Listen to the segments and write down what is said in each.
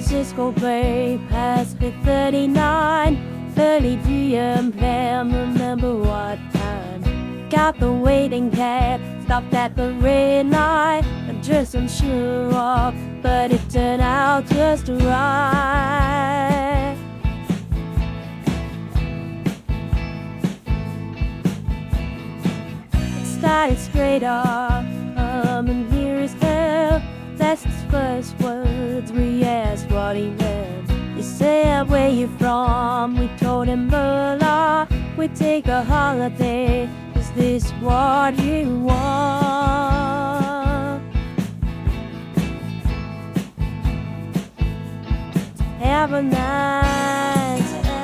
Francisco Bay, past 39, 30 p.m. Pam, remember what time? Got the waiting cab, stopped at the red light. I'm just unsure of, but it turned out just right. It started straight off, and here is hell. That's his first words. We asked what he meant. He said, where you from? We told him Berla. We take a holiday. Is this what you want? Have a night,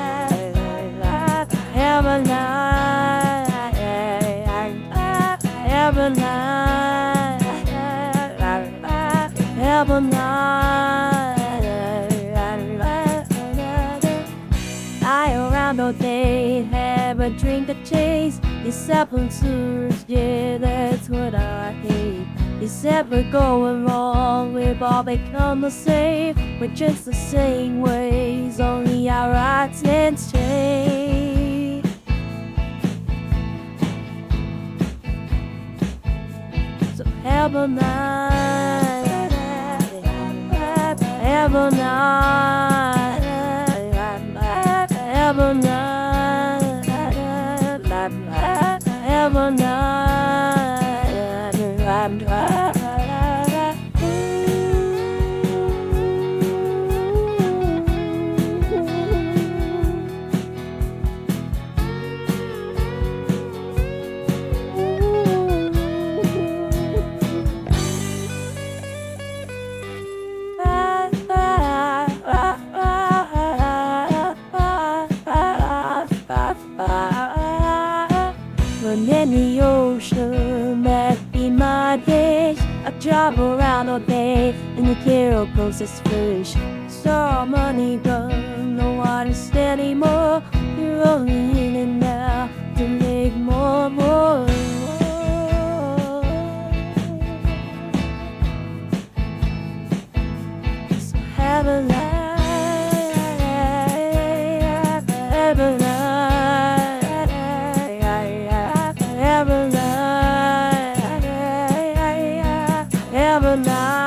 have a night, have a night, have a night. I around all day, have a drink to chase. These sepulchres, yeah, that's what I hate. He said we're going wrong, we've all become the same. We're just the same ways, only our accents change. So have a night, have a night, have a night, have a night. When in the ocean, that be my dish. I drive around all day in the carol process fish. Saw money gone, no water's anymore. You're only in and now to make more. So have a life, have a life. Have a night.